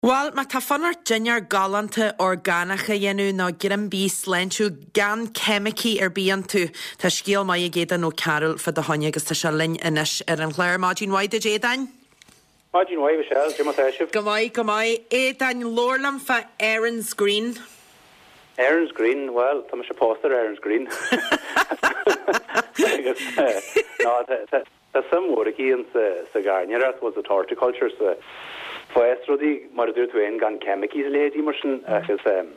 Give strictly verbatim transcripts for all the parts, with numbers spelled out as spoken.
Well, mae ta ffonar dyniar galanta organacha yenw no gyda'n bys lensiw gan chemici er bian tu. Ta sgiel mai geda no Carol for the honia gus ta siarlin inish er yn chler Magin Waid y jedain? Magin Waid, Michelle, Jim O'Thashif. Gymai, gymai. Edain lorlam fa Aaron's Green. Aaron's Green, well, tam eisiau poster Aaron's Green. No, ta samwr chi yn sa garnier was the horticulture, so Foestrodi mar dúir tuin gan chemicis lédí mar sin agus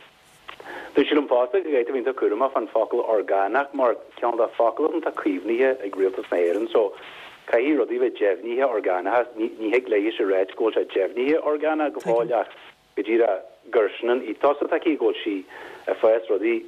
tu sílim fásta go gaite vín curma fan focal organach mar cean da focal an ta cuimníthe ag rialtas na éireann so caí rodí bheith jefníthe organach ní heag léis a réid ggóil se jefníthe organa go fáileach go ddíra gersanan í tosa taí ggóil si a foestrodi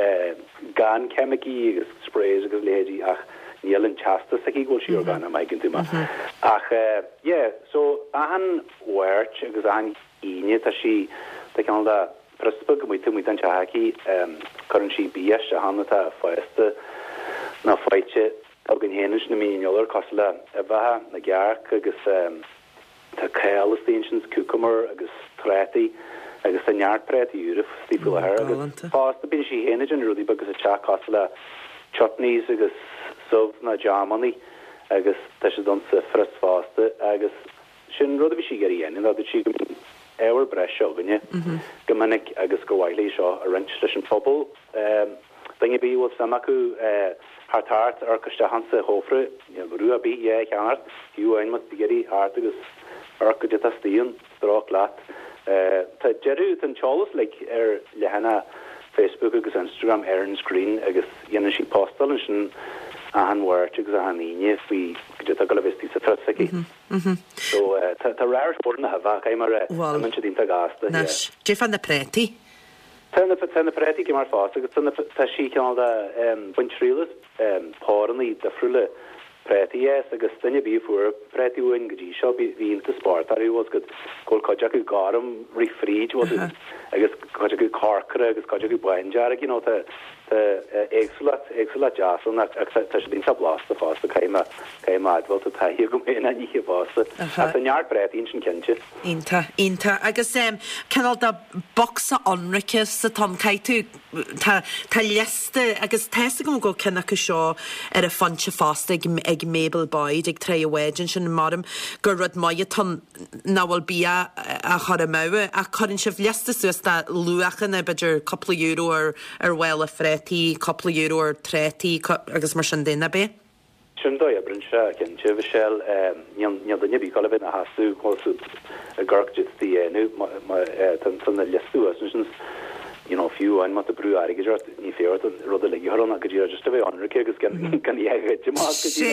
gan chemici agus sprays agus lédí ach Nielen chasta saki go shi organa mai gintuma ach yeah so an work agus an inie ta shi ta kan da prespug mit mit an chaki um currently bias hanata faste na faiche organ henish na minioler kosla eva na gark agus um ta kale stations cucumber agus treti agus an yard treti urif stipula her agus fast bin shi henige and rudi because a cha kosla chutneys agus sov na Germany agus ta sé don sa fras faste agus sin rud vi si geri en dat si ewer bresho gnne gomannig agus go waili seo a rentlechen fobal um dinge bi wat samaku uh hart hart ar kosta hanse hofre ja ru bi ja kanart you ein mat geri hart agus ar ko deta stien strok lat uh ta jeru tan Charles like er lehana Facebook agus Instagram Aaron's Green agus yenne si postal sin an work agus an inie fi gyda galavisti sa trasaki. So ta rare sport na hava kai mar man chedin ta gasta. Nash. Je fan na preti. Tan na tan na preti ke mar fast agus tan ta shi kan da um buntriles um porni da frule preti yes agus tanya bi for preti win gdi shop vi in the sport ari was good kol kajak garam refreed was agus kajak karkra agus kajak banjar you know ta excellent excellent jazz and that acceptation been blast the fast kaima kaima advil to ta hier gum in ani boss at an yard bread in kenche inta inta agus um canal da boxa onricus sa tom kaitu ta ta leste agus test gum go kenna ka sho er a funch fast ag ag Mabel Boyd ag tray wedge sin madam gurrod mai ton nawal bia a choramawe a corin chef leste so sta luachen e beger couple euro or er well a T couple of euro or thirty agus mar sin dina be sin do brinse ken chevishel um yon yon the nibi kolve na hasu kosu a garkjit the nu my tan tan the lestu assumptions you know few and mat the brew ari gejot ni fear the rodele gehorna gejira just away on rike agus kan kan ye gejma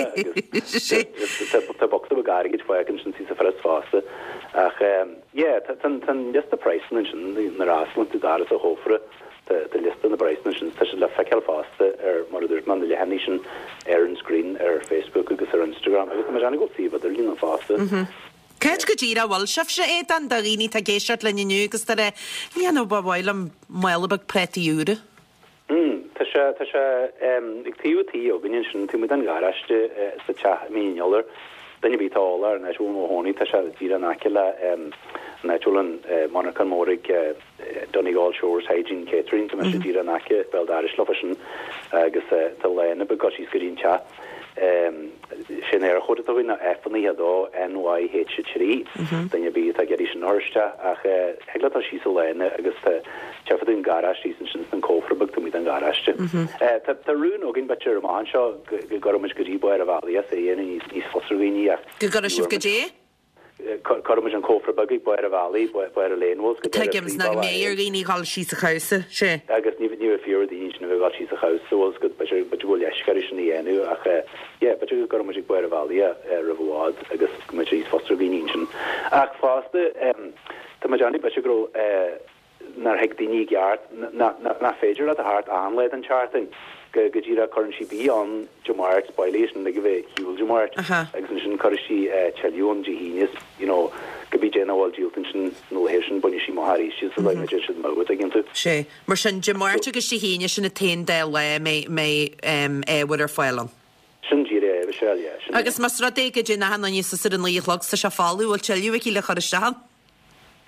gejira the box of gari get fire can see the first fast ach yeah tan tan just the price mention the rasl to dar so hofre the list on the price mentions such as la fakel fast er mother man the hanishin Aaron's Green er Facebook agus er Instagram agus ma jani go see but the lin fast Kech gejira wal shafsha etan da rini ta geshat la nyu gus tare ni no bawailam mailbag preti euro mm tasha tasha um activity organization to mudan garaste sa cha minioler then you be taller and actual mo honi tasha dira nakela um natural Monacan Morig Donegal Shores Hygiene Catering to Mister Dira Nake Beldarish Lovishin agus to Lena because she's getting chat um Shenera Hotowina Effany Hado N Y H three then you be ta gerish Norsta ach heglata she's Lena agus Chefadin Garage she's in Kofrabug to meet an garage uh ta rune ogin butcher man sho goromish gri boy valley say and he's fosservini goromish gri Cormac and Cofra Buggy, Boyer Valley, Boyer Lane was. Tegems na mayor gini gal she's a house, she. I guess even knew if you're the engine of got she's a house, so was good, but you but you will yashkarish in the end. Yeah, but you got Cormac Boyer Valley, yeah, Riverward, I guess much is foster being engine. Ach fast, um, the majority, but you grow, uh, nar hegdini yard, na na na fager at the heart on lead and charting. Gajira currency be on Jamart's violation they give a huge Jamart extension currency Chelion Genius you know could be general Jilton no Haitian Bunishi Mohari she's like magician mode again to she Mershan Jamart go Genius in a ten day may may um eh with her file on Shinjire Michelle yeah agus mas ra de gajina han an ysa suddenly logs to shafalu will tell you wiki le kharishtan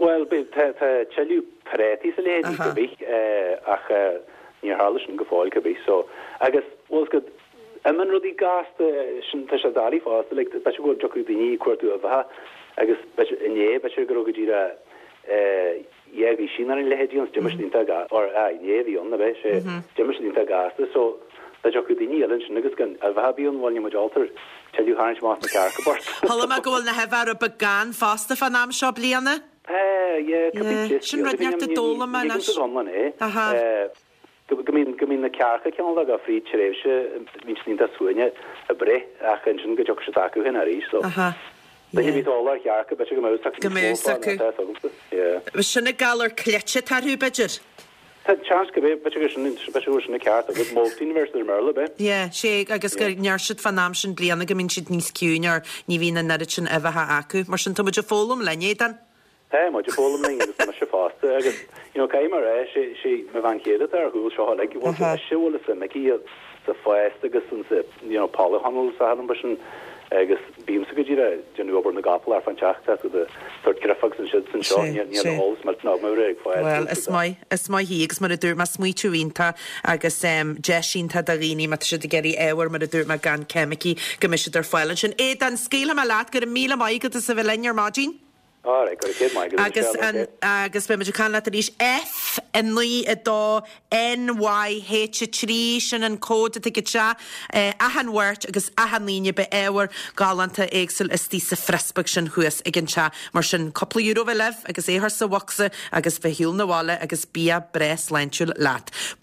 Well tellú parétí sa lédí go bhí ach ní hálasin go fáil go bhí so agus bhil go man rudí gas sin tá se darí fá le be go joú daní cuairú a bheit agus inné be go go ddíra éhí sin an lehédíons demartínta or éhíon na bheith sé demartínta gasta so Tá jo go daní sin agus gan a bhebíon bhil mo altar teú háint más na cear go bort. Thla me gohfuil na hefhar a began fásta fan am seo bliana? Sin runeart a dóla man gomín gomín na cearcha cean le a frí réibse vín nínta suúine a bre a sin go jo se taú hin a rí so. ví álar cearcha be go mé sinna galar cléite tarú beidir. Tá chans go bh beúna ceart a bh Multiverse merle be? Jé, sé agus gur nearsid fan náam sin blianana go minn siad níos ciúnear ní hína neidir sin a bhethe acu, mar sin tuidir fólam lené dan? Tá má fólam le agus mar se fásta agus caiimar é sé me bhain chéad ar húil seo le bhil siúla sa me íiad sa fáist agus san sa polyhanul sa an sin agus bím sa go ddíra denú obair na gapal ar fan teachta go de tuirt grafag san siid san seo ní hols mar ná mar ag fáil. Well, is mai is mai hí agus mar a dúr mas smuitiúínta agus sem jeisínta a rií mat si a geirí éhar mar a dúr me gan chemicí gomisisiid ar fáilen sin é an scéla me leat gur míle maigad a sa bh lear mádín? agus agus be meidir can le ríis F in nuí a dó N Y H trí sin an cód a go se ahanhairt agus ahanlíne be éhar galanta éagsúil is tí sa fresbeg sin thuas gin se mar sin coppla euro bh leh agus éthar sa wasa agus bheit hiúil na bháile agus bí bres leintúil leat.